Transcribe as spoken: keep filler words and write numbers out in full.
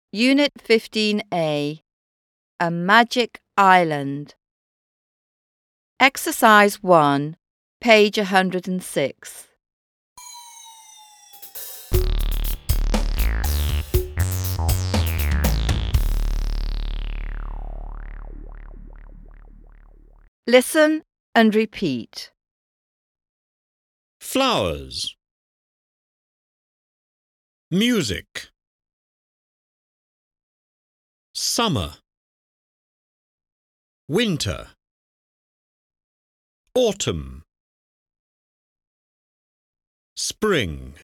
Unit fifteen A, A Magic Island. Exercise one, page one hundred six. Listen and repeat. Flowers. Music. Summer. Winter. Autumn. Spring.